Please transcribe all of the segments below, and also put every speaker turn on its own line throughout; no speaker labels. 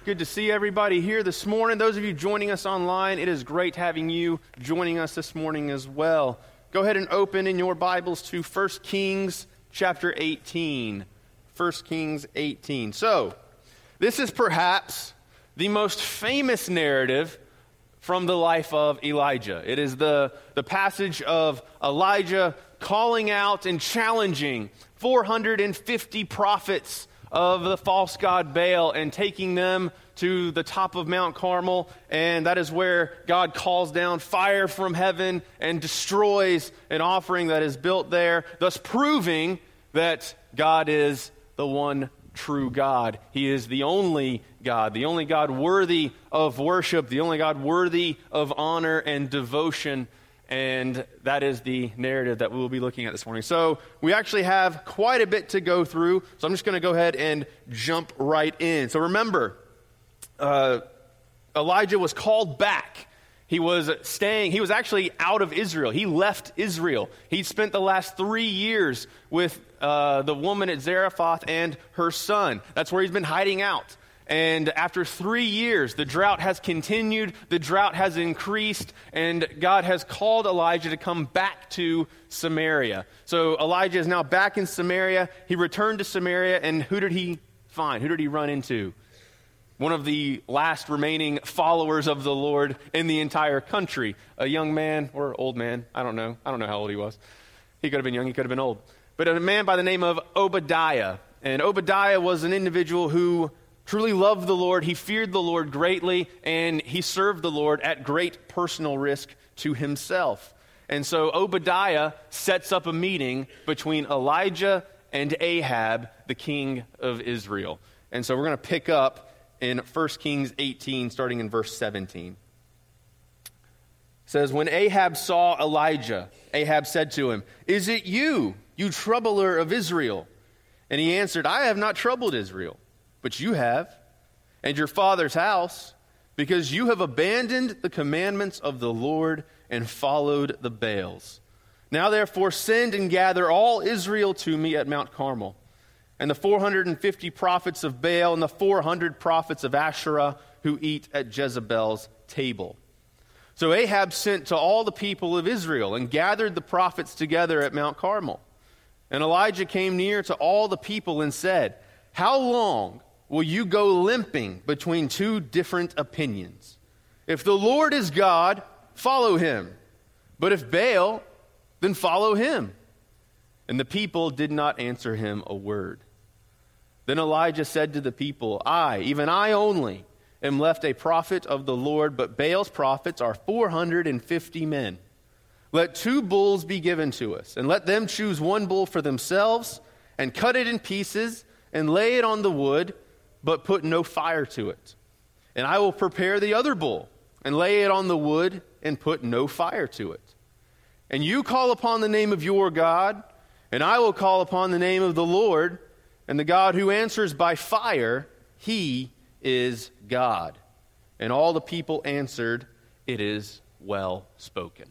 Good to see everybody here this morning. Those of you joining us online, it is great having you joining us this morning as well. Go ahead and open in your Bibles to 1 Kings chapter 18. 1 Kings 18. So, this is perhaps the most famous narrative from the life of Elijah. It is the passage of Elijah calling out and challenging 450 prophets of the false god Baal and taking them to the top of Mount Carmel, and that is where God calls down fire from heaven and destroys an offering that is built there, thus proving that God is the one true God. He is the only God worthy of worship, the only God worthy of honor and devotion. And that is the narrative that we will be looking at this morning. So we actually have quite a bit to go through. So I'm just going to go ahead and jump right in. So remember, Elijah was called back. He was actually out of Israel. He left Israel. He spent the last 3 years with the woman at Zarephath and her son. That's where he's been hiding out. And after 3 years, the drought has continued, the drought has increased, and God has called Elijah to come back to Samaria. So Elijah is now back in Samaria. He returned to Samaria, and who did he find? Who did he run into? One of the last remaining followers of the Lord in the entire country. A young man, or old man, I don't know how old he was. He could have been young, he could have been old. But a man by the name of Obadiah. And Obadiah was an individual who truly loved the Lord, he feared the Lord greatly, and he served the Lord at great personal risk to himself. And so Obadiah sets up a meeting between Elijah and Ahab, the king of Israel. And so we're going to pick up in 1 Kings 18, starting in verse 17. It says, "When Ahab saw Elijah, Ahab said to him, 'Is it you, you troubler of Israel?' And he answered, 'I have not troubled Israel, but you have, and your father's house, because you have abandoned the commandments of the Lord and followed the Baals. Now therefore send and gather all Israel to me at Mount Carmel, and the 450 prophets of Baal and the 400 prophets of Asherah who eat at Jezebel's table.' So Ahab sent to all the people of Israel and gathered the prophets together at Mount Carmel. And Elijah came near to all the people and said, 'How long will you go limping between two different opinions? If the Lord is God, follow him. But if Baal, then follow him.' And the people did not answer him a word. Then Elijah said to the people, 'I, even I only, am left a prophet of the Lord, but Baal's prophets are 450 men. Let 2 bulls be given to us, and let them choose 1 bull for themselves, and cut it in pieces, and lay it on the wood, but put no fire to it. And I will prepare the other bull, and lay it on the wood, and put no fire to it. And you call upon the name of your God, and I will call upon the name of the Lord, and the God who answers by fire, he is God.' And all the people answered, 'It is well spoken.'"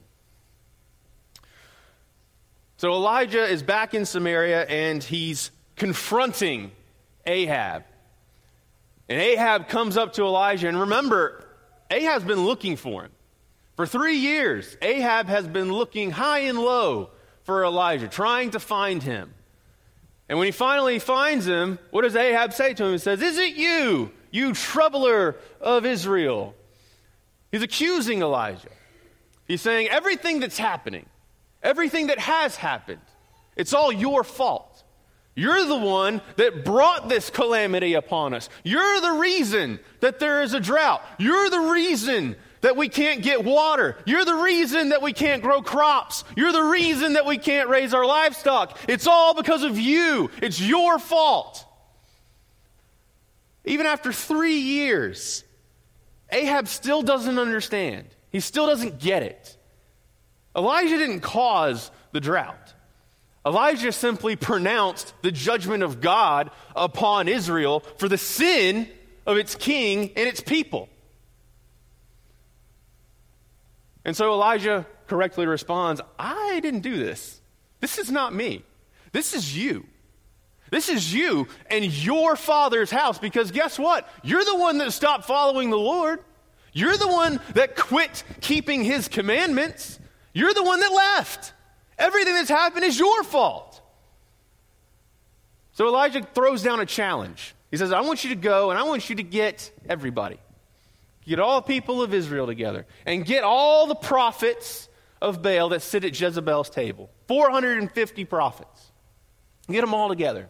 So Elijah is back in Samaria, and he's confronting Ahab. And Ahab comes up to Elijah, and remember, Ahab's been looking for him. For 3 years, Ahab has been looking high and low for Elijah, trying to find him. And when he finally finds him, what does Ahab say to him? He says, "Is it you, you troubler of Israel?" He's accusing Elijah. He's saying, everything that's happening, everything that has happened, it's all your fault. You're the one that brought this calamity upon us. You're the reason that there is a drought. You're the reason that we can't get water. You're the reason that we can't grow crops. You're the reason that we can't raise our livestock. It's all because of you. It's your fault. Even after 3 years, Ahab still doesn't understand. He still doesn't get it. Elijah didn't cause the drought. Elijah simply pronounced the judgment of God upon Israel for the sin of its king and its people. And so Elijah correctly responds, "I didn't do this. This is not me. This is you. This is you and your father's house, because guess what? You're the one that stopped following the Lord. You're the one that quit keeping his commandments. You're the one that left. Everything that's happened is your fault. So Elijah throws down a challenge. He says, I want you to go and I want you to get everybody. Get all the people of Israel together and get all the prophets of Baal that sit at Jezebel's table. 450 prophets. Get them all together.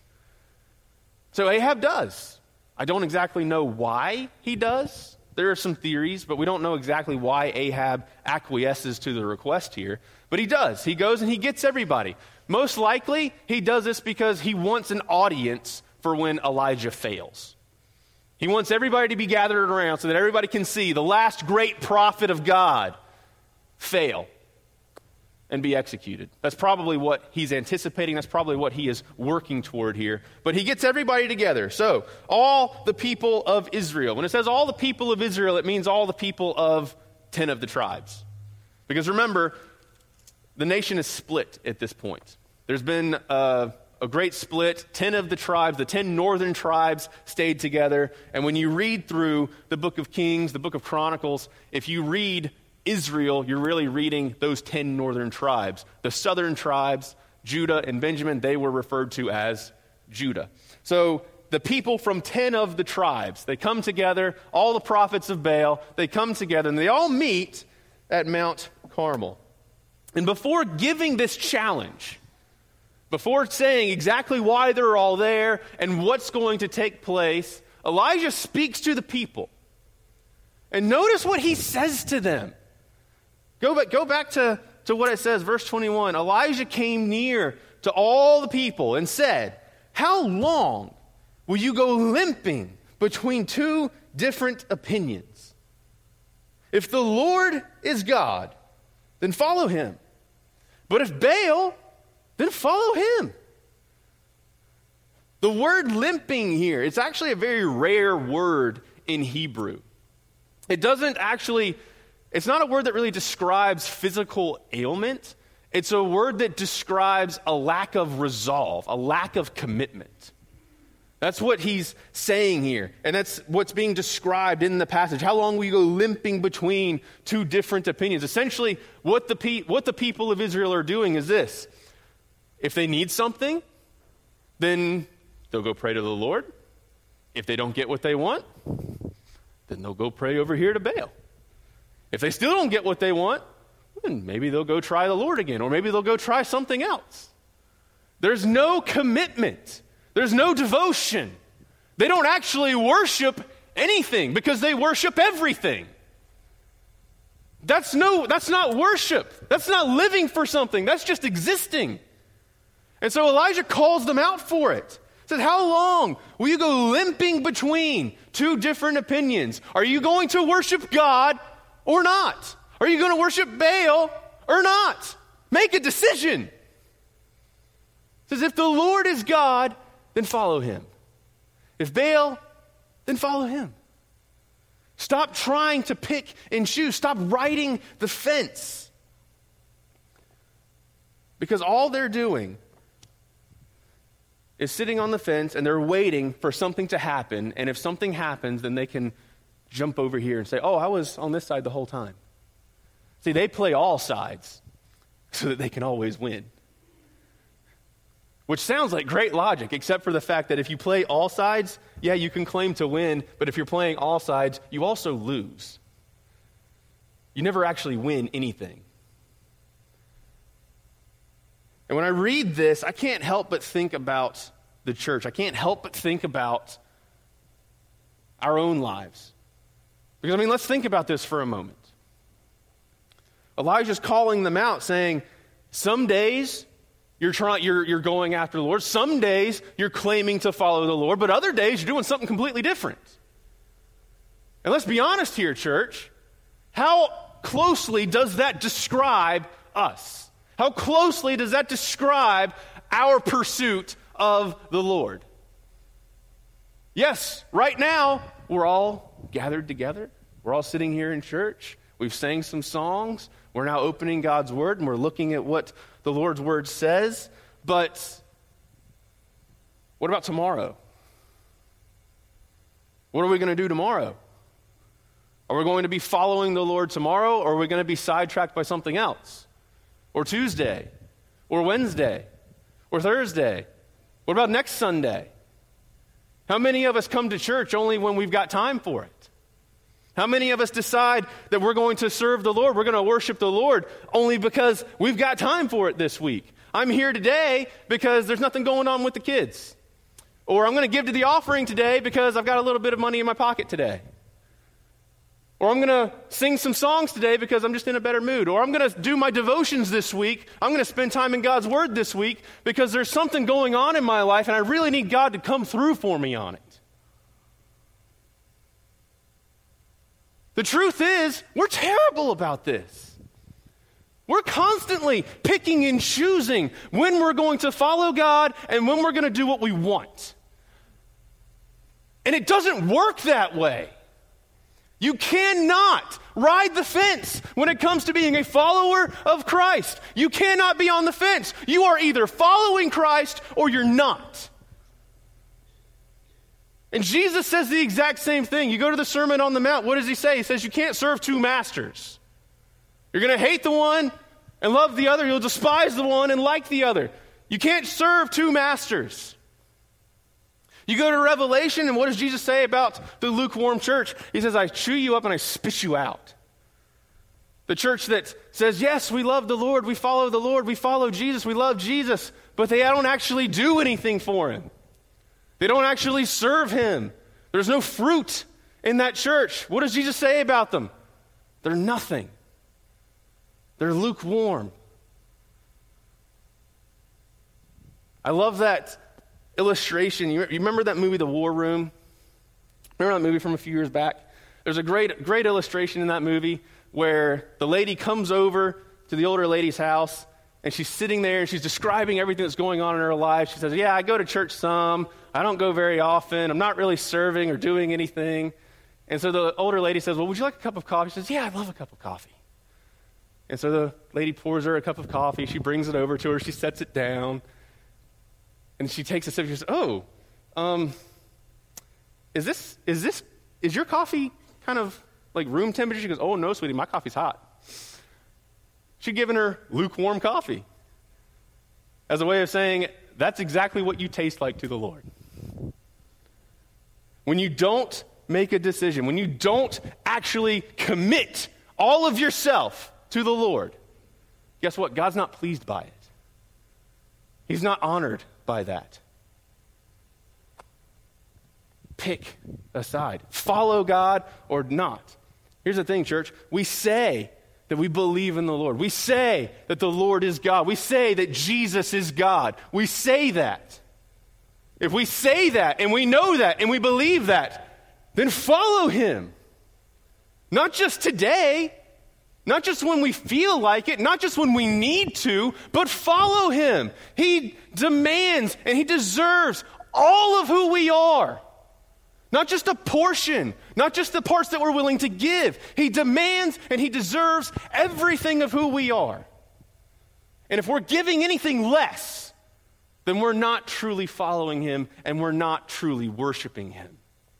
So Ahab does. I don't exactly know why he does. There are some theories, but we don't know exactly why Ahab acquiesces to the request here. But he does. He goes and he gets everybody. Most likely, he does this because he wants an audience for when Elijah fails. He wants everybody to be gathered around so that everybody can see the last great prophet of God fail and be executed. That's probably what he's anticipating. That's probably what he is working toward here. But he gets everybody together. So, all the people of Israel. When it says all the people of Israel, it means all the people of 10 of the tribes. Because remember, the nation is split at this point. There's been a great split. 10 of the tribes, the 10 northern tribes, stayed together. And when you read through the book of Kings, the book of Chronicles, if you read Israel, you're really reading those 10 northern tribes. The southern tribes, Judah and Benjamin, they were referred to as Judah. So the people from 10 of the tribes, they come together, all the prophets of Baal, they come together, and they all meet at Mount Carmel. And before giving this challenge, before saying exactly why they're all there and what's going to take place, Elijah speaks to the people. And notice what he says to them. Go back to what it says, verse 21. Elijah came near to all the people and said, how long will you go limping between two different opinions? If the Lord is God, then follow him. But if Baal, then follow him. The word limping here, it's actually a very rare word in Hebrew. It's not a word that really describes physical ailment. It's a word that describes a lack of resolve, a lack of commitment. That's what he's saying here. And that's what's being described in the passage. How long will you go limping between two different opinions? Essentially, what the people of Israel are doing is this. If they need something, then they'll go pray to the Lord. If they don't get what they want, then they'll go pray over here to Baal. If they still don't get what they want, then maybe they'll go try the Lord again, or maybe they'll go try something else. There's no commitment. There's no devotion. They don't actually worship anything because they worship everything. That's not worship. That's not living for something. That's just existing. And so Elijah calls them out for it. He says, how long will you go limping between two different opinions? Are you going to worship God or not? Are you going to worship Baal or not? Make a decision. It says, if the Lord is God, then follow him. If Baal, then follow him. Stop trying to pick and choose. Stop riding the fence. Because all they're doing is sitting on the fence and they're waiting for something to happen. And if something happens, then they can jump over here and say, oh, I was on this side the whole time. See, they play all sides so that they can always win. Which sounds like great logic, except for the fact that if you play all sides, yeah, you can claim to win, but if you're playing all sides, you also lose. You never actually win anything. And when I read this, I can't help but think about the church. I can't help but think about our own lives. Because, let's think about this for a moment. Elijah's calling them out, saying, some days you're going after the Lord. Some days you're claiming to follow the Lord, but other days you're doing something completely different. And let's be honest here, church. How closely does that describe us? How closely does that describe our pursuit of the Lord? Yes, right now, we're all gathered together. We're all sitting here in church. We've sang some songs. We're now opening God's Word, and we're looking at what the Lord's Word says. But What about tomorrow? What are we going to do tomorrow? Are we going to be following the Lord tomorrow, or are we going to be sidetracked by something else? Or Tuesday? Or Wednesday? Or Thursday? What about next Sunday? How many of us come to church only when we've got time for it? How many of us decide that we're going to serve the Lord, we're going to worship the Lord only because we've got time for it this week? I'm here today because there's nothing going on with the kids. Or I'm going to give to the offering today because I've got a little bit of money in my pocket today. Or I'm going to sing some songs today because I'm just in a better mood. Or I'm going to do my devotions this week. I'm going to spend time in God's Word this week because there's something going on in my life and I really need God to come through for me on it. The truth is, we're terrible about this. We're constantly picking and choosing when we're going to follow God and when we're going to do what we want. And it doesn't work that way. You cannot ride the fence when it comes to being a follower of Christ. You cannot be on the fence. You are either following Christ or you're not. And Jesus says the exact same thing. You go to the Sermon on the Mount, what does he say? He says you can't serve two masters. You're going to hate the one and love the other. You'll despise the one and like the other. You can't serve two masters. You go to Revelation, and what does Jesus say about the lukewarm church? He says, I chew you up and I spit you out. The church that says, yes, we love the Lord, we follow Jesus, we love Jesus, but they don't actually do anything for him. They don't actually serve him. There's no fruit in that church. What does Jesus say about them? They're nothing. They're lukewarm. I love that illustration. You remember that movie, The War Room? Remember that movie from a few years back? There's a great illustration in that movie where the lady comes over to the older lady's house, and she's sitting there, and she's describing everything that's going on in her life. She says, yeah, I go to church some. I don't go very often. I'm not really serving or doing anything. And so the older lady says, well, would you like a cup of coffee? She says, yeah, I'd love a cup of coffee. And so the lady pours her a cup of coffee. She brings it over to her. She sets it down. And she takes a sip. She says, is your coffee kind of like room temperature? She goes, oh, no, sweetie, my coffee's hot. She'd given her lukewarm coffee as a way of saying, that's exactly what you taste like to the Lord. When you don't make a decision, when you don't actually commit all of yourself to the Lord, guess what? God's not pleased by it. He's not honored by that. Pick a side. Follow God or not. Here's the thing, church. We say that we believe in the Lord. We say that the Lord is God. We say that Jesus is God. We say that. If we say that and we know that and we believe that, then follow him. Not just today, not just when we feel like it, not just when we need to, but follow him. He demands and he deserves all of who we are. Not just a portion, not just the parts that we're willing to give. He demands and he deserves everything of who we are. And if we're giving anything less, then we're not truly following him and we're not truly worshiping him.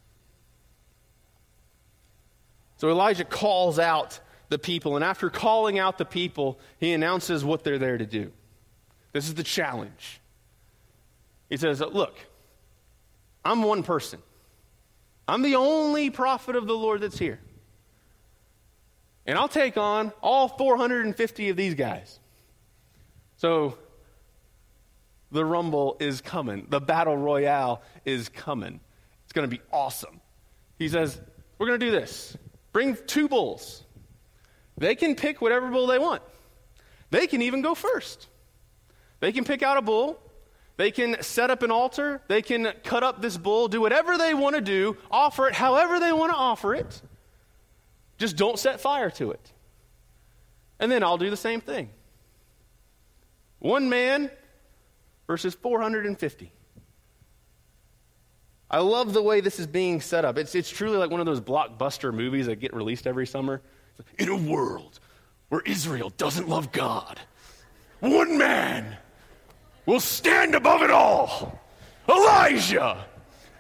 So Elijah calls out the people, and after calling out the people, he announces what they're there to do. This is the challenge. He says, look, I'm one person. I'm the only prophet of the Lord that's here. And I'll take on all 450 of these guys. So the rumble is coming. The battle royale is coming. It's going to be awesome. He says, we're going to do this. Bring 2 bulls. They can pick whatever bull they want. They can even go first. They can pick out a bull. They can set up an altar. They can cut up this bull, do whatever they want to do, offer it however they want to offer it. Just don't set fire to it. And then I'll do the same thing. 1 man versus 450. I love the way this is being set up. It's truly like one of those blockbuster movies that get released every summer. In a world where Israel doesn't love God, 1 man will stand above it all. Elijah!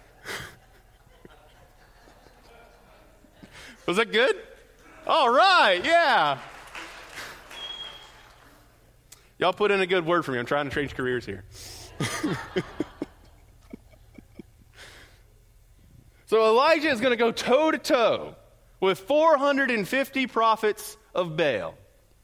Was that good? All right, yeah. Y'all put in a good word for me. I'm trying to change careers here. So Elijah is going to go toe-to-toe with 450 prophets of Baal.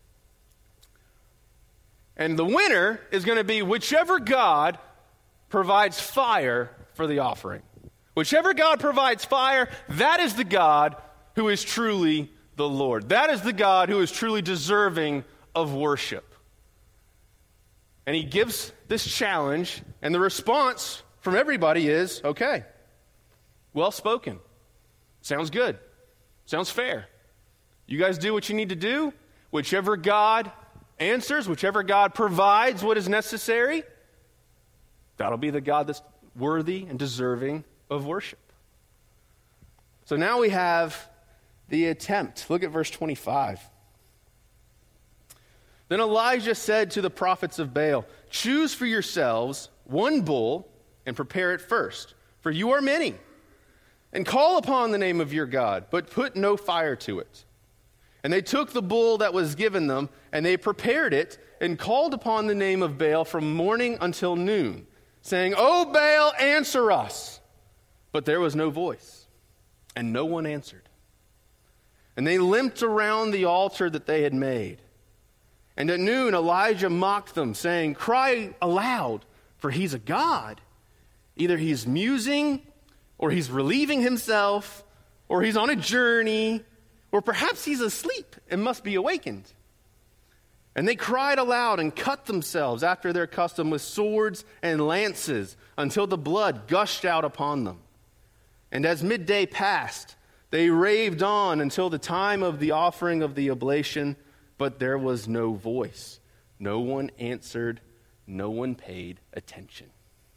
And the winner is going to be whichever God provides fire for the offering. Whichever God provides fire, that is the God who is truly the Lord. That is the God who is truly deserving of worship. And he gives this challenge, and the response from everybody is, okay, well spoken. Sounds good. Sounds fair. You guys do what you need to do. Whichever God answers, whichever God provides what is necessary, that'll be the God that's worthy and deserving of worship. So now we have the attempt. Look at verse 25. Then Elijah said to the prophets of Baal, "Choose for yourselves one bull and prepare it first, for you are many. And call upon the name of your God, but put no fire to it." And they took the bull that was given them, and they prepared it, and called upon the name of Baal from morning until noon, saying, "O Baal, answer us." But there was no voice, and no one answered. And they limped around the altar that they had made. And at noon Elijah mocked them, saying, "Cry aloud, for he's a god. Either he's musing, or he's relieving himself, or he's on a journey, or perhaps he's asleep and must be awakened." And they cried aloud and cut themselves after their custom with swords and lances until the blood gushed out upon them. And as midday passed, they raved on until the time of the offering of the oblation, but there was no voice. No one answered. No one paid attention.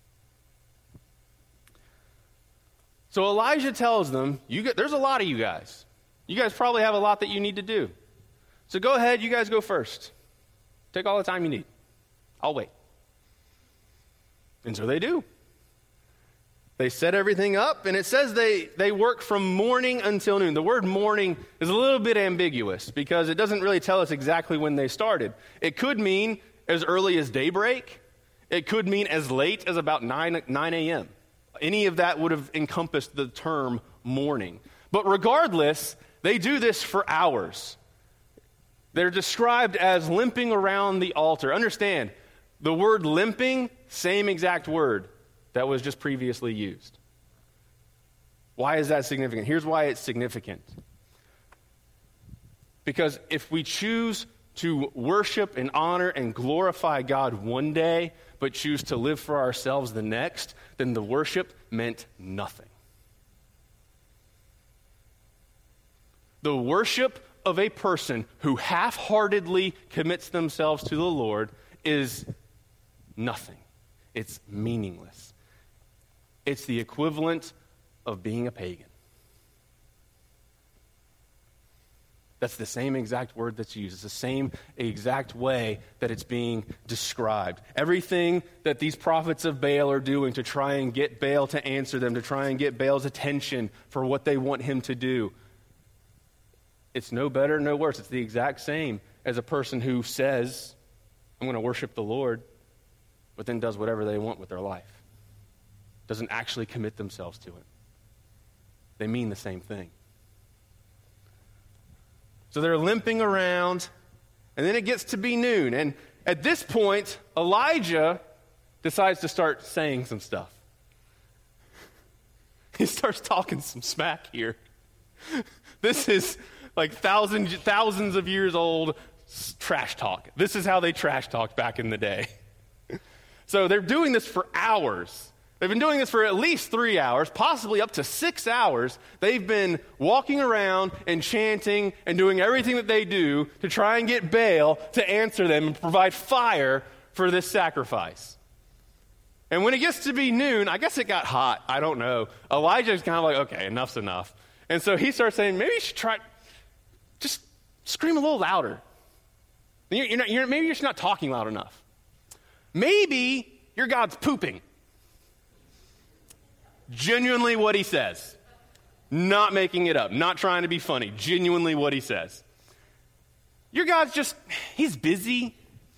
So Elijah tells them, there's a lot of you guys. You guys probably have a lot that you need to do. So go ahead, you guys go first. Take all the time you need. I'll wait. And so they do. They set everything up, and it says they work from morning until noon. The word morning is a little bit ambiguous because it doesn't really tell us exactly when they started. It could mean as early as daybreak. It could mean as late as about 9 a.m. Any of that would have encompassed the term morning. But regardless, they do this for hours. They're described as limping around the altar. Understand, the word limping, same exact word that was just previously used. Why is that significant? Here's why it's significant. Because if we choose to worship and honor and glorify God one day, but choose to live for ourselves the next, then the worship meant nothing. The worship of a person who half-heartedly commits themselves to the Lord is nothing. It's meaningless. It's the equivalent of being a pagan. That's the same exact word that's used. It's the same exact way that it's being described. Everything that these prophets of Baal are doing to try and get Baal to answer them, to try and get Baal's attention for what they want him to do, it's no better, no worse. It's the exact same as a person who says, "I'm going to worship the Lord," but then does whatever they want with their life. Doesn't actually commit themselves to it. They mean the same thing. So they're limping around, and then it gets to be noon. And at this point, Elijah decides to start saying some stuff. He starts talking some smack here. This is like thousands of years old trash talk. This is how they trash talked back in the day. So they're doing this for hours. They've been doing this for at least 3 hours, possibly up to 6 hours. They've been walking around and chanting and doing everything that they do to try and get Baal to answer them and provide fire for this sacrifice. And when it gets to be noon, I guess it got hot. I don't know. Elijah's kind of like, okay, enough's enough. And so he starts saying, maybe you should try, just scream a little louder. Maybe you're just not talking loud enough. Maybe your God's pooping. Genuinely what he says. Not making it up, not trying to be funny. Genuinely what he says. Your God's just, he's busy.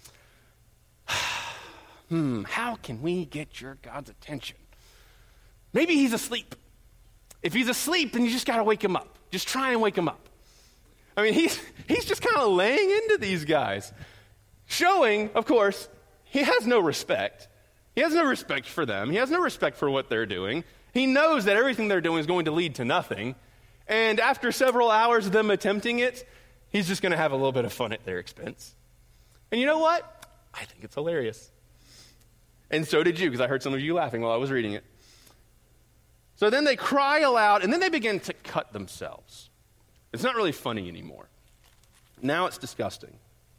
How can we get your God's attention? Maybe he's asleep. If he's asleep, then you just got to wake him up. Just try and wake him up. I mean, he's just kind of laying into these guys, showing, of course, he has no respect. He has no respect for them. He has no respect for what they're doing. He knows that everything they're doing is going to lead to nothing. And after several hours of them attempting it, he's just going to have a little bit of fun at their expense. And you know what? I think it's hilarious. And so did you, because I heard some of you laughing while I was reading it. So then they cry aloud, and then they begin to cut themselves. It's not really funny anymore. Now it's disgusting.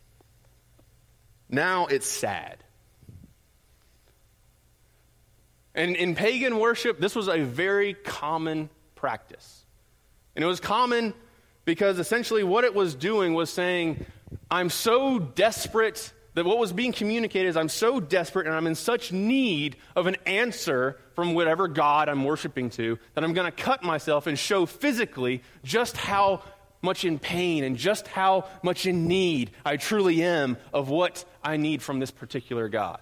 Now it's sad. And in pagan worship, this was a very common practice. And it was common because essentially what it was doing was saying, I'm so desperate, that what was being communicated is I'm so desperate and I'm in such need of an answer from whatever God I'm worshiping to, that I'm going to cut myself and show physically just how much in pain and just how much in need I truly am of what I need from this particular God.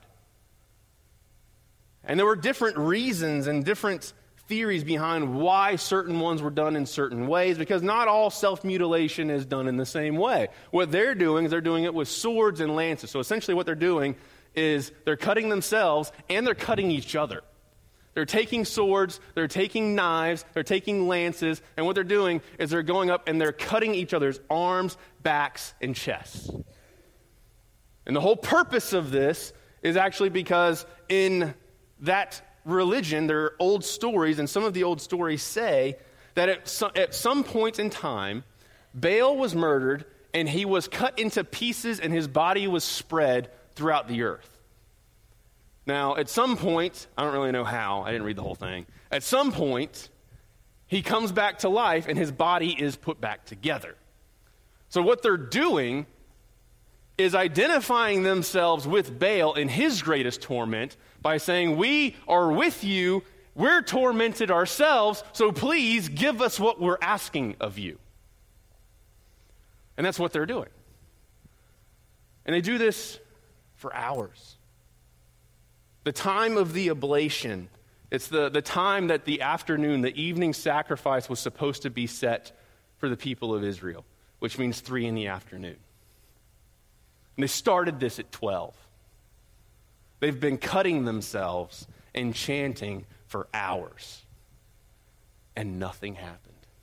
And there were different reasons and different theories behind why certain ones were done in certain ways, because not all self-mutilation is done in the same way. What they're doing is they're doing it with swords and lances. So essentially what they're doing is they're cutting themselves and they're cutting each other. They're taking swords, they're taking knives, they're taking lances, and what they're doing is they're going up and they're cutting each other's arms, backs, and chests. And the whole purpose of this is actually because in that religion, there are old stories, and some of the old stories say that at some point in time, Baal was murdered, and he was cut into pieces, and his body was spread throughout the earth. Now, at some point, I don't really know how, I didn't read the whole thing. At some point, he comes back to life, and his body is put back together. So what they're doing is identifying themselves with Baal in his greatest torment by saying, we are with you, we're tormented ourselves, so please give us what we're asking of you. And that's what they're doing. And they do this for hours. The time of the oblation, it's the time that the afternoon, the evening sacrifice was supposed to be set for the people of Israel, which means 3 p.m. And they started this at 12. They've been cutting themselves and chanting for hours. And nothing happened.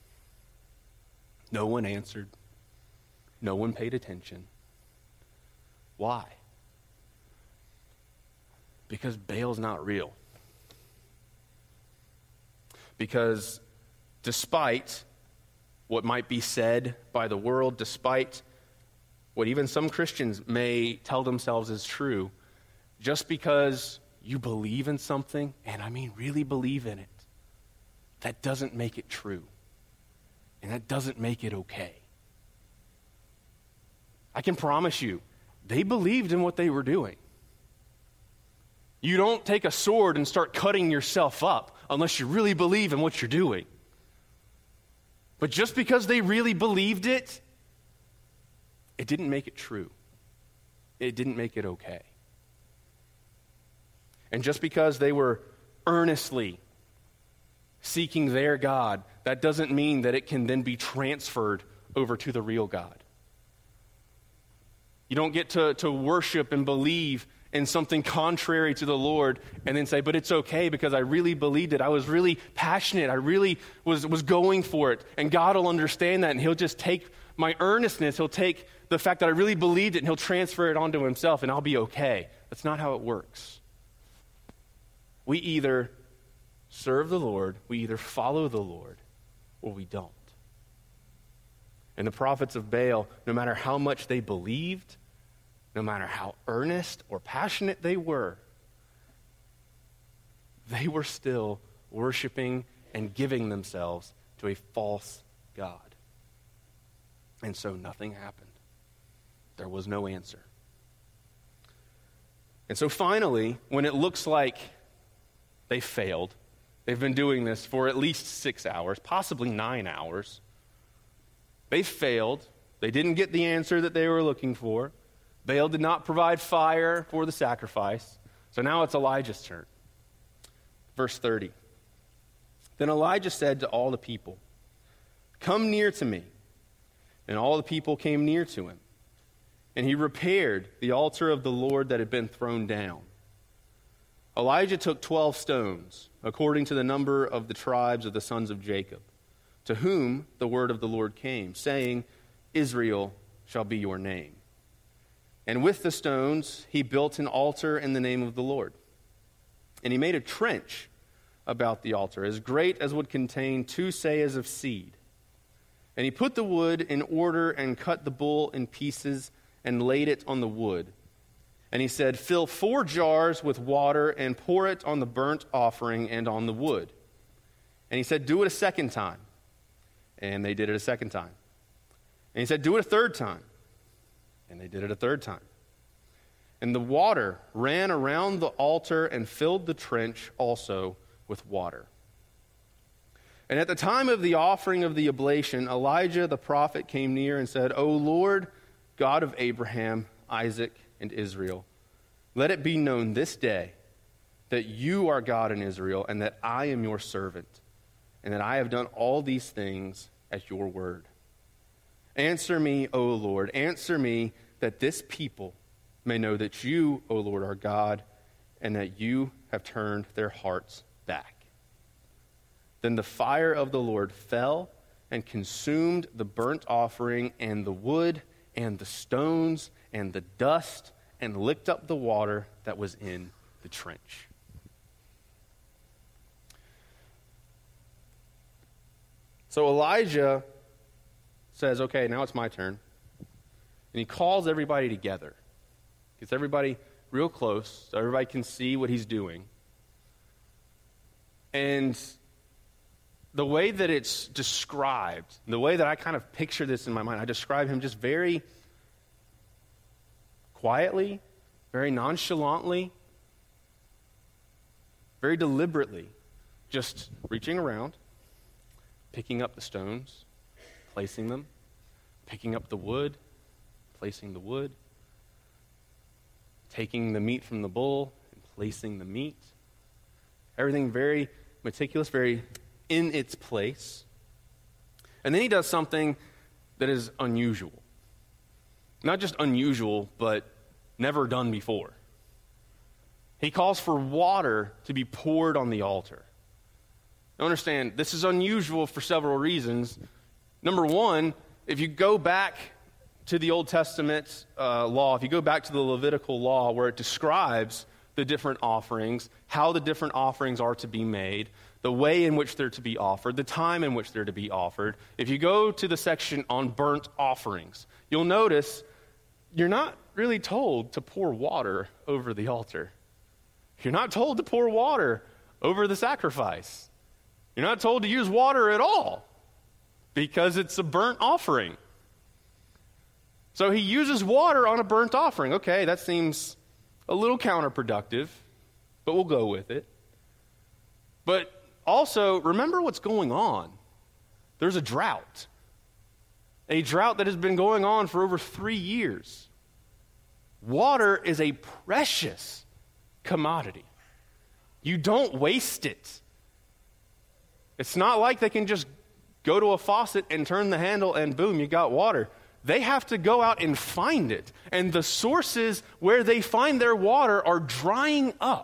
No one answered. No one paid attention. Why? Because Baal's not real. Because despite what might be said by the world, despite what even some Christians may tell themselves is true, just because you believe in something, and I mean really believe in it, that doesn't make it true. And that doesn't make it okay. I can promise you, they believed in what they were doing. You don't take a sword and start cutting yourself up unless you really believe in what you're doing. But just because they really believed it, it didn't make it true. It didn't make it okay. And just because they were earnestly seeking their God, that doesn't mean that it can then be transferred over to the real God. You don't get to worship and believe in something contrary to the Lord and then say, but it's okay because I really believed it. I was really passionate. I really was going for it. And God will understand that, and he'll just take my earnestness. He'll take the fact that I really believed it, and he'll transfer it onto himself, and I'll be okay. That's not how it works. We either serve the Lord, we either follow the Lord, or we don't. And the prophets of Baal, no matter how much they believed, no matter how earnest or passionate they were still worshiping and giving themselves to a false God. And so nothing happened. There was no answer. And so finally, when it looks like they failed, They've been doing this for at least 6 hours, possibly 9 hours. They failed. They didn't get the answer that they were looking for. Baal did not provide fire for the sacrifice. So now it's Elijah's turn. Verse 30. Then Elijah said to all the people, "Come near to me." And all the people came near to him. And he repaired the altar of the Lord that had been thrown down. Elijah took 12 stones, according to the number of the tribes of the sons of Jacob, to whom the word of the Lord came, saying, "Israel shall be your name." And with the stones he built an altar in the name of the Lord. And he made a trench about the altar, as great as would contain 2 seahs of seed. And he put the wood in order and cut the bull in pieces and laid it on the wood. And he said, "Fill 4 jars with water and pour it on the burnt offering and on the wood." And he said, "Do it a second time." And they did it a second time. And he said, "Do it a third time." And they did it a third time. And the water ran around the altar and filled the trench also with water. And at the time of the offering of the oblation, Elijah the prophet came near and said, "O Lord, God of Abraham, Isaac, and Israel, let it be known this day that you are God in Israel, and that I am your servant, and that I have done all these things at your word. Answer me, O Lord, answer me, that this people may know that you, O Lord, are God, and that you have turned their hearts back." Then the fire of the Lord fell and consumed the burnt offering and the wood and the stones and the dust, and licked up the water that was in the trench. So Elijah says, "Okay, now it's my turn." And he calls everybody together. Gets everybody real close so everybody can see what he's doing. And the way that it's described, the way that I kind of picture this in my mind, I describe him just very quietly, very nonchalantly, very deliberately, just reaching around, picking up the stones, placing them, picking up the wood, placing the wood, taking the meat from the bull and placing the meat. Everything very meticulous, very in its place. And then he does something that is unusual. Not just unusual, but never done before. He calls for water to be poured on the altar. Now understand, this is unusual for several reasons. Number one, if you go back to the Old Testament law, if you go back to the Levitical law where it describes the different offerings, how the different offerings are to be made, the way in which they're to be offered, the time in which they're to be offered. If you go to the section on burnt offerings, you'll notice you're not really told to pour water over the altar. You're not told to pour water over the sacrifice. You're not told to use water at all because it's a burnt offering. So he uses water on a burnt offering. Okay, that seems a little counterproductive, but we'll go with it. But also, remember what's going on. There's a drought that has been going on for over 3 years. Water is a precious commodity. You don't waste it. It's not like they can just go to a faucet and turn the handle and boom, you got water. They have to go out and find it. And the sources where they find their water are drying up.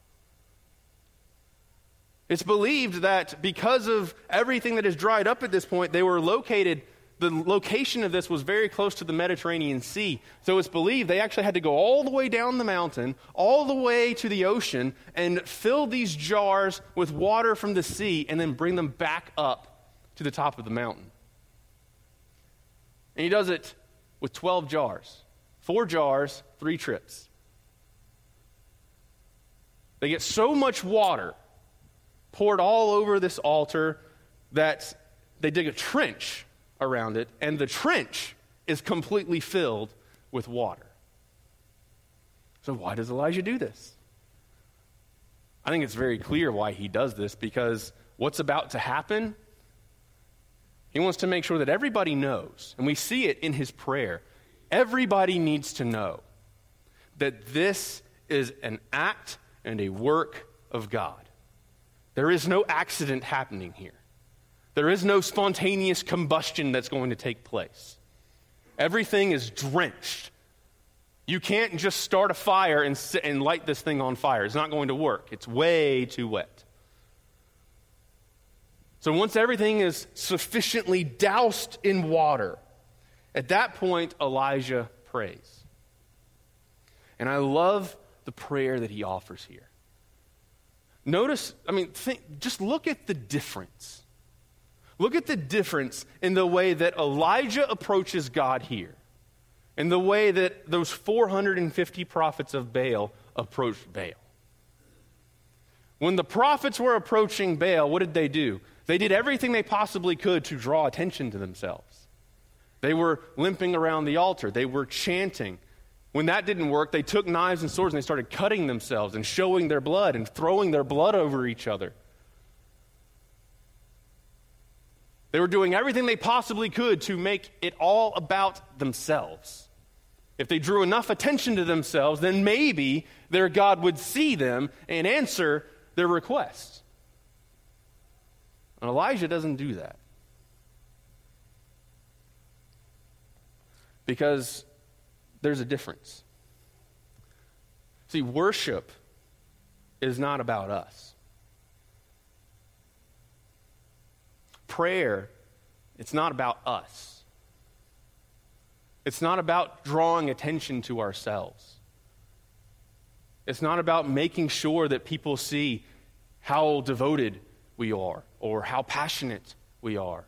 It's believed that because of everything that is dried up at this point, they were located, the location of this was very close to the Mediterranean Sea. So it's believed they actually had to go all the way down the mountain, all the way to the ocean, and fill these jars with water from the sea, and then bring them back up to the top of the mountain. And he does it with 12 jars. 4 jars, 3 trips. They get so much water poured all over this altar that they dig a trench around it, and the trench is completely filled with water. So why does Elijah do this? I think it's very clear why he does this, because what's about to happen, he wants to make sure that everybody knows, and we see it in his prayer. Everybody needs to know that this is an act and a work of God. There is no accident happening here. There is no spontaneous combustion that's going to take place. Everything is drenched. You can't just start a fire and light this thing on fire. It's not going to work. It's way too wet. So once everything is sufficiently doused in water, at that point, Elijah prays. And I love the prayer that he offers here. Notice, just look at the difference. Look at the difference in the way that Elijah approaches God here, and the way that those 450 prophets of Baal approached Baal. When the prophets were approaching Baal, what did they do? They did everything they possibly could to draw attention to themselves. They were limping around the altar. They were chanting. When that didn't work, they took knives and swords and they started cutting themselves and showing their blood and throwing their blood over each other. They were doing everything they possibly could to make it all about themselves. If they drew enough attention to themselves, then maybe their God would see them and answer their requests. And Elijah doesn't do that. Because there's a difference. See, worship is not about us. Prayer, it's not about us. It's not about drawing attention to ourselves. It's not about making sure that people see how devoted we are or how passionate we are.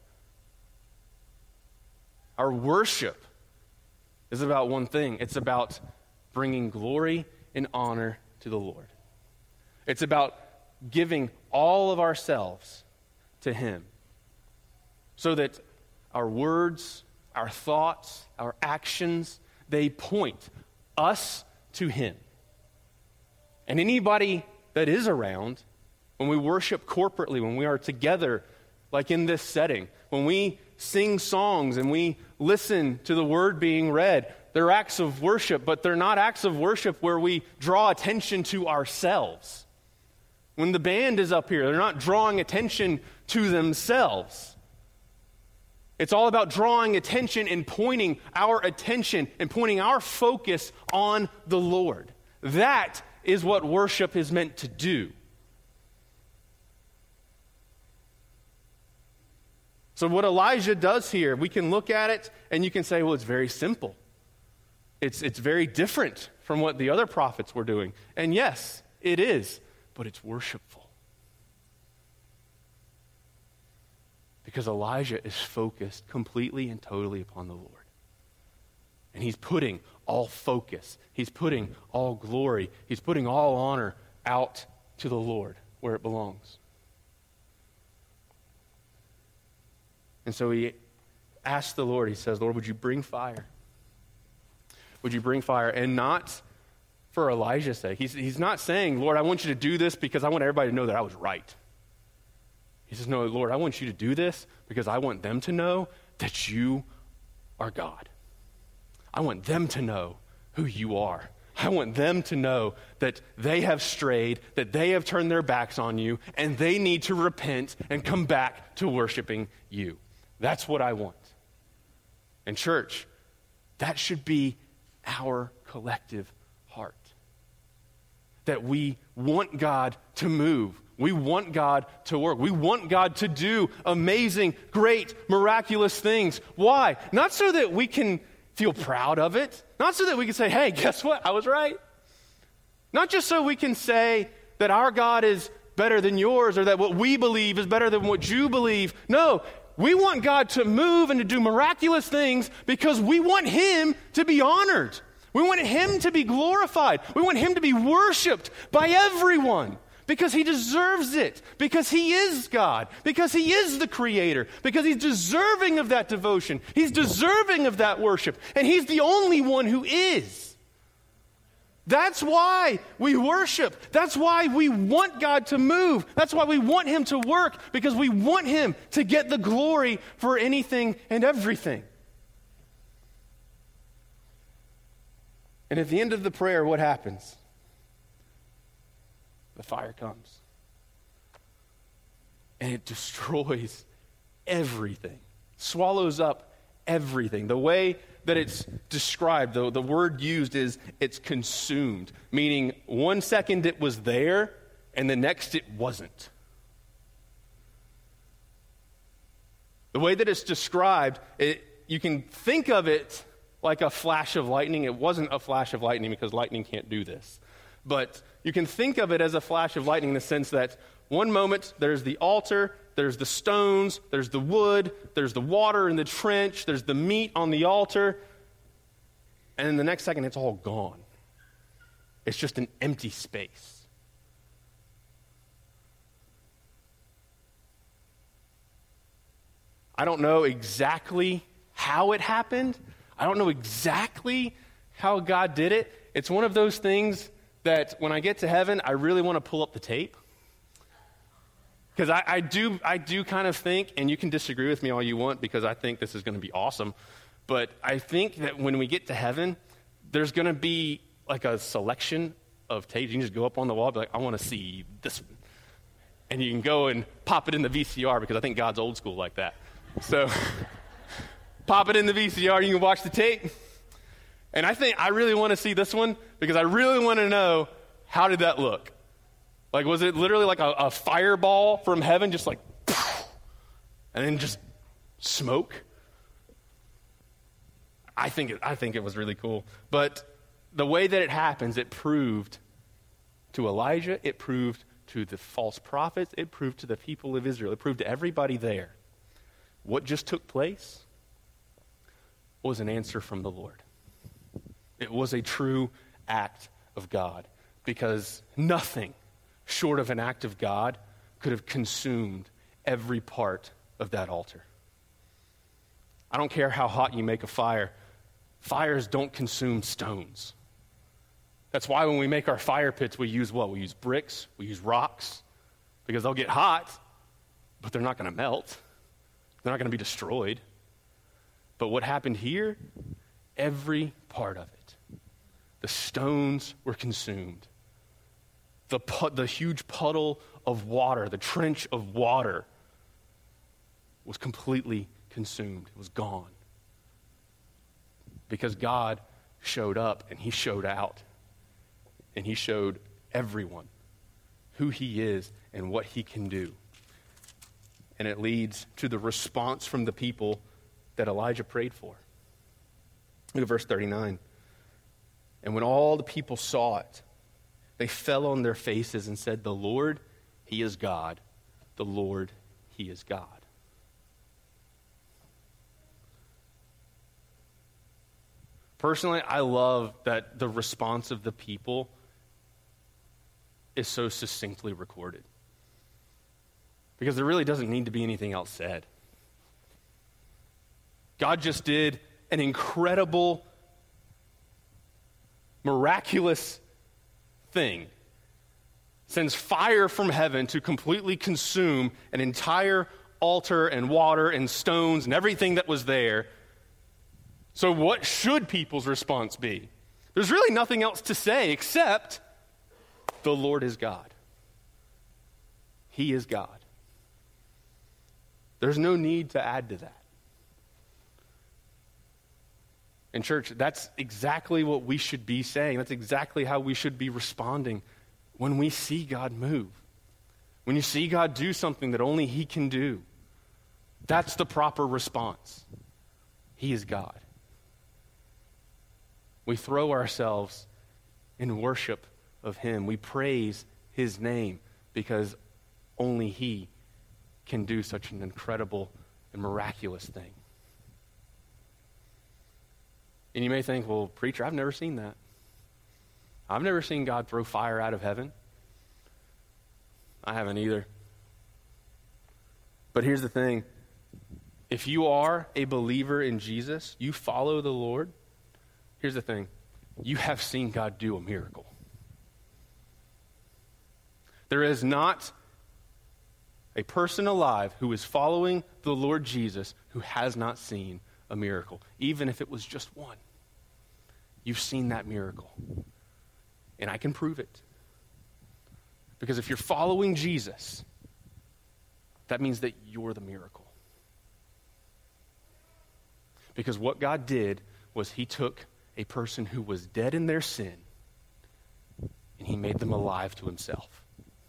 Our worship is about one thing. It's about bringing glory and honor to the Lord. It's about giving all of ourselves to Him, so that our words, our thoughts, our actions, they point us to Him. And anybody that is around, when we worship corporately, when we are together, like in this setting, when we sing songs and we listen to the word being read, they're acts of worship, but they're not acts of worship where we draw attention to ourselves. When the band is up here, they're not drawing attention to themselves. It's all about drawing attention and pointing our attention and pointing our focus on the Lord. That is what worship is meant to do. So what Elijah does here, we can look at it and you can say, well, it's very simple. It's very different from what the other prophets were doing. And yes, it is, but it's worshipful. Because Elijah is focused completely and totally upon the Lord. And he's putting all focus, he's putting all glory, he's putting all honor out to the Lord where it belongs. And so he asks the Lord, he says, Lord, would you bring fire? Would you bring fire? And not for Elijah's sake. He's not saying, Lord, I want you to do this because I want everybody to know that I was right. He says, no, Lord, I want you to do this because I want them to know that you are God. I want them to know who you are. I want them to know that they have strayed, that they have turned their backs on you, and they need to repent and come back to worshiping you. That's what I want. And church, that should be our collective heart. That we want God to move. We want God to work. We want God to do amazing, great, miraculous things. Why? Not so that we can feel proud of it. Not so that we can say, hey, guess what? I was right. Not just so we can say that our God is better than yours or that what we believe is better than what you believe. No, we want God to move and to do miraculous things because we want Him to be honored. We want Him to be glorified. We want Him to be worshiped by everyone because He deserves it, because He is God, because He is the Creator, because He's deserving of that devotion. He's deserving of that worship, and He's the only one who is. That's why we worship. That's why we want God to move. That's why we want him to work, because we want him to get the glory for anything and everything. And at the end of the prayer, what happens? The fire comes. And it destroys everything, swallows up everything. The way that it's described, the word used is it's consumed, meaning 1 second it was there and the next it wasn't. The way that it's described, you can think of it like a flash of lightning. It wasn't a flash of lightning because lightning can't do this. But you can think of it as a flash of lightning in the sense that one moment there's the altar, there's the stones, there's the wood, there's the water in the trench, there's the meat on the altar, and then the next second it's all gone. It's just an empty space. I don't know exactly how it happened. I don't know exactly how God did it. It's one of those things that when I get to heaven, I really want to pull up the tape. Because I do kind of think, and you can disagree with me all you want because I think this is going to be awesome, but I think that when we get to heaven, there's going to be like a selection of tapes. You can just go up on the wall and be like, I want to see this one. And you can go and pop it in the VCR because I think God's old school like that. So pop it in the VCR, you can watch the tape. And I really want to see this one because I really want to know, how did that look? Like, was it literally like a fireball from heaven, just like, and then just smoke? I think it was really cool. But the way that it happens, it proved to Elijah, it proved to the false prophets, it proved to the people of Israel, it proved to everybody there. What just took place was an answer from the Lord. It was a true act of God, because nothing short of an act of God could have consumed every part of that altar. I don't care how hot you make a fire. Fires don't consume stones. That's why when we make our fire pits, we use what? We use bricks, we use rocks, because they'll get hot, but they're not going to melt. They're not going to be destroyed. But what happened here? Every part of it. The stones were consumed. The huge puddle of water, the trench of water, was completely consumed. It was gone. Because God showed up and he showed out. And he showed everyone who he is and what he can do. And it leads to the response from the people that Elijah prayed for. Look at verse 39. And when all the people saw it, they fell on their faces and said, "The Lord, he is God. The Lord, he is God." Personally, I love that the response of the people is so succinctly recorded, because there really doesn't need to be anything else said. God just did an incredible, miraculous thing. Sends fire from heaven to completely consume an entire altar and water and stones and everything that was there. So what should people's response be? There's really nothing else to say except the Lord is God. He is God. There's no need to add to that. And church, that's exactly what we should be saying. That's exactly how we should be responding when we see God move. When you see God do something that only he can do. That's the proper response. He is God. We throw ourselves in worship of him. We praise his name because only he can do such an incredible and miraculous thing. And you may think, well, preacher, I've never seen that. I've never seen God throw fire out of heaven. I haven't either. But here's the thing. If you are a believer in Jesus, you follow the Lord, here's the thing. you have seen God do a miracle. There is not a person alive who is following the Lord Jesus who has not seen a miracle, even if it was just one. You've seen that miracle. And I can prove it. Because if you're following Jesus, that means that you're the miracle. Because what God did was he took a person who was dead in their sin and he made them alive to himself.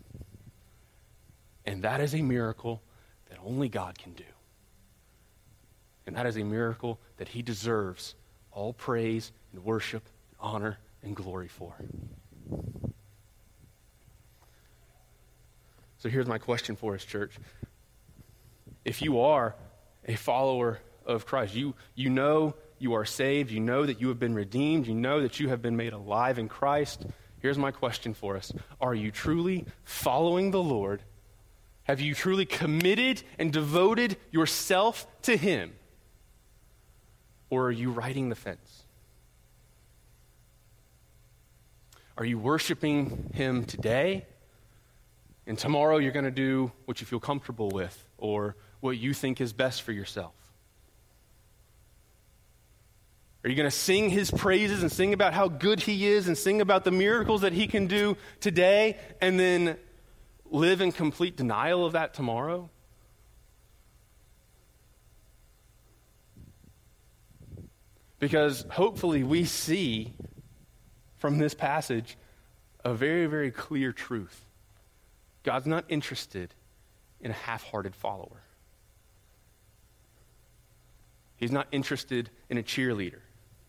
And that is a miracle that only God can do. And that is a miracle that he deserves all praise and worship and honor and glory for. So here's my question for us, church. If you are a follower of Christ, you know you are saved, you know that you have been redeemed, you know that you have been made alive in Christ. Here's my question for us. Are you truly following the Lord? Have you truly committed and devoted yourself to him? Or are you riding the fence? Are you worshiping him today? And tomorrow you're going to do what you feel comfortable with or what you think is best for yourself? Are you going to sing his praises and sing about how good he is and sing about the miracles that he can do today and then live in complete denial of that tomorrow? Because hopefully we see from this passage a very, very clear truth. God's not interested in a half-hearted follower. He's not interested in a cheerleader.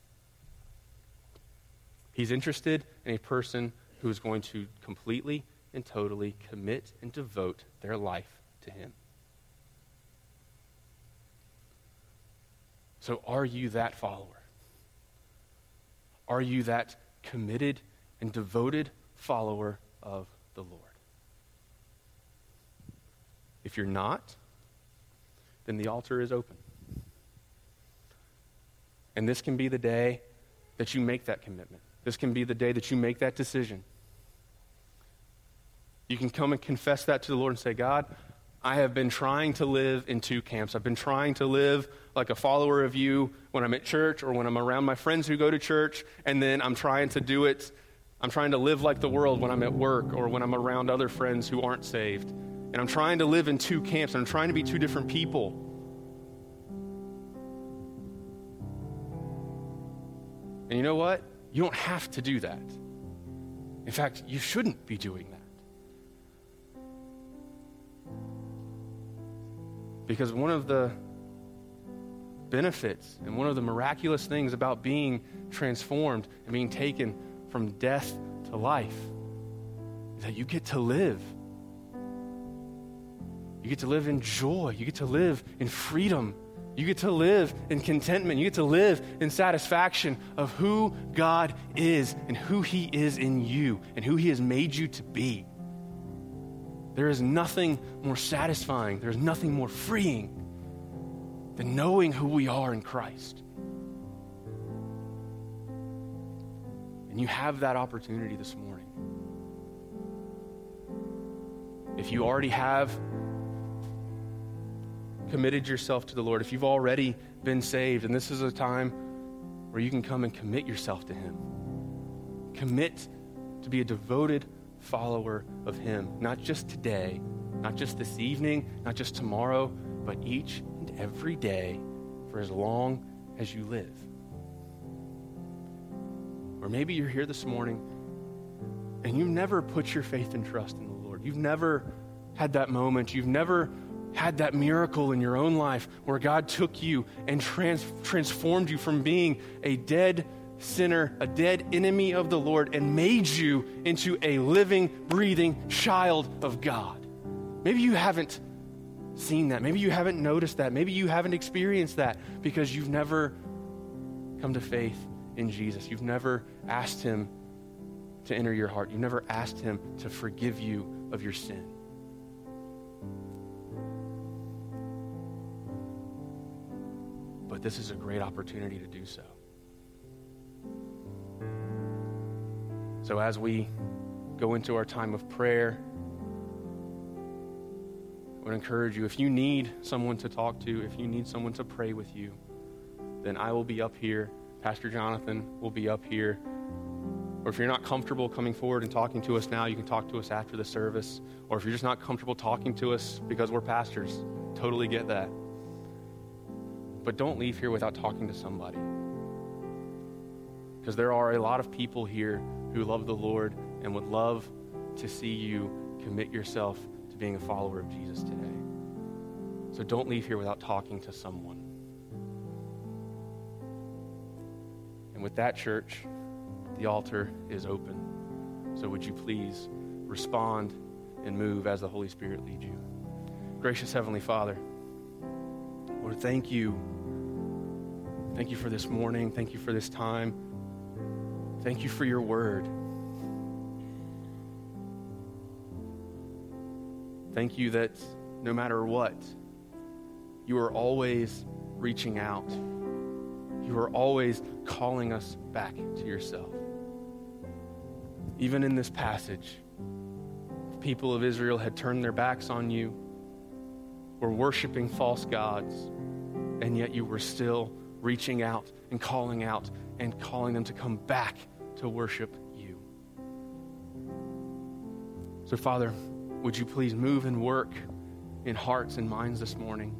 He's interested in a person who is going to completely and totally commit and devote their life to him. So are you that follower? Are you that committed and devoted follower of the Lord? If you're not, then the altar is open. And this can be the day that you make that commitment. This can be the day that you make that decision. You can come and confess that to the Lord and say, God, I have been trying to live in two camps. I've been trying to live like a follower of you when I'm at church or when I'm around my friends who go to church, and then I'm trying to live like the world when I'm at work or when I'm around other friends who aren't saved. And I'm trying to live in two camps, and I'm trying to be two different people. And you know what? You don't have to do that. In fact, you shouldn't be doing that. Because one of the benefits and one of the miraculous things about being transformed and being taken from death to life is that you get to live. You get to live in joy. You get to live in freedom. You get to live in contentment. You get to live in satisfaction of who God is and who he is in you and who he has made you to be. There is nothing more satisfying. There's nothing more freeing than knowing who we are in Christ. And you have that opportunity this morning. If you already have committed yourself to the Lord, if you've already been saved, and this is a time where you can come and commit yourself to him. Commit to be a devoted follower of him, not just today, not just this evening, not just tomorrow, but each and every day for as long as you live. Or maybe you're here this morning and you've never put your faith and trust in the Lord. You've never had that moment. You've never had that miracle in your own life where God took you and transformed you from being a dead sinner, a dead enemy of the Lord, and made you into a living, breathing child of God. Maybe you haven't seen that. Maybe you haven't noticed that. Maybe you haven't experienced that because you've never come to faith in Jesus. You've never asked him to enter your heart. You've never asked him to forgive you of your sin. But this is a great opportunity to do so. So as we go into our time of prayer, I would encourage you, if you need someone to talk to, if you need someone to pray with you, then I will be up here. Pastor Jonathan will be up here. Or if you're not comfortable coming forward and talking to us now, you can talk to us after the service. Or if you're just not comfortable talking to us because we're pastors, totally get that. But don't leave here without talking to somebody. Because there are a lot of people here who love the Lord and would love to see you commit yourself to being a follower of Jesus today. So don't leave here without talking to someone. And with that, church, the altar is open. So would you please respond and move as the Holy Spirit leads you. Gracious Heavenly Father, Lord, thank you. Thank you for this morning. Thank you for this time. Thank you for your word. Thank you that no matter what, you are always reaching out. You are always calling us back to yourself. Even in this passage, the people of Israel had turned their backs on you, were worshiping false gods, and yet you were still reaching out and calling them to come back to worship you. So, Father, would you please move and work in hearts and minds this morning?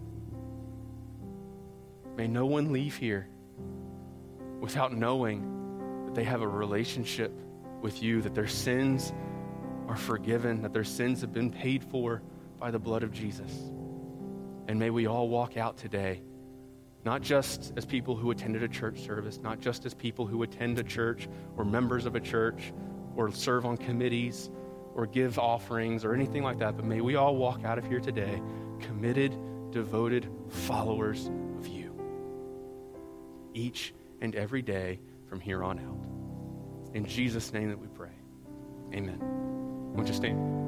May no one leave here without knowing that they have a relationship with you, that their sins are forgiven, that their sins have been paid for by the blood of Jesus. And may we all walk out today, not just as people who attended a church service, not just as people who attend a church or members of a church or serve on committees or give offerings or anything like that, but may we all walk out of here today committed, devoted followers of you, each and every day from here on out. In Jesus' name that we pray. Amen. Won't you stand?